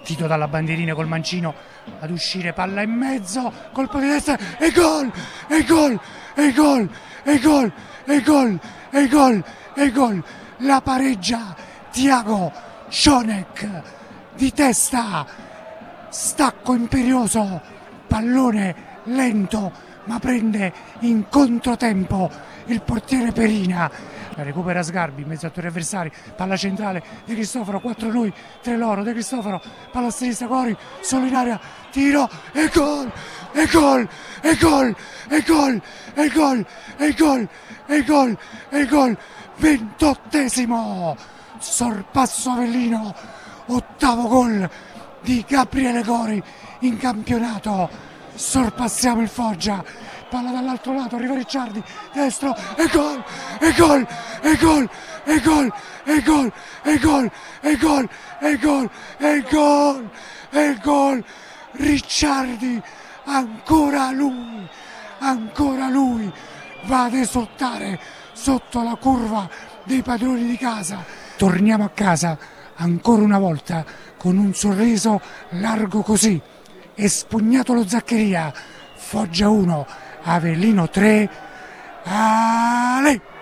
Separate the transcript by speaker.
Speaker 1: Tito dalla bandierina col mancino ad uscire, palla in mezzo, colpo di destra e gol, e gol, e gol, e gol, e gol, e gol, e gol, la pareggia Thiago Cionek di testa, stacco imperioso, pallone lento ma prende in controtempo il portiere Perina, la recupera Sgarbi in mezzo a tutti gli avversari, palla centrale De Cristofaro, 4 lui, 3 loro, De Cristofaro, palla a sinistra, Cori, solo in area, tiro e gol, e gol, e gol, e gol, e gol, e gol, e gol, e gol, 28esimo, sorpasso Avellino, ottavo gol di Gabriele Cori in campionato, sorpassiamo il Foggia, palla dall'altro lato, arriva Ricciardi, destro, e gol, e gol, e gol, e gol, e gol, e gol, e gol, e gol, e gol, e gol, Ricciardi, ancora lui va ad esultare sotto la curva dei padroni di casa. Torniamo a casa ancora una volta con un sorriso largo così, espugnato lo Zaccheria, Foggia 1, Avellino 3, Ale!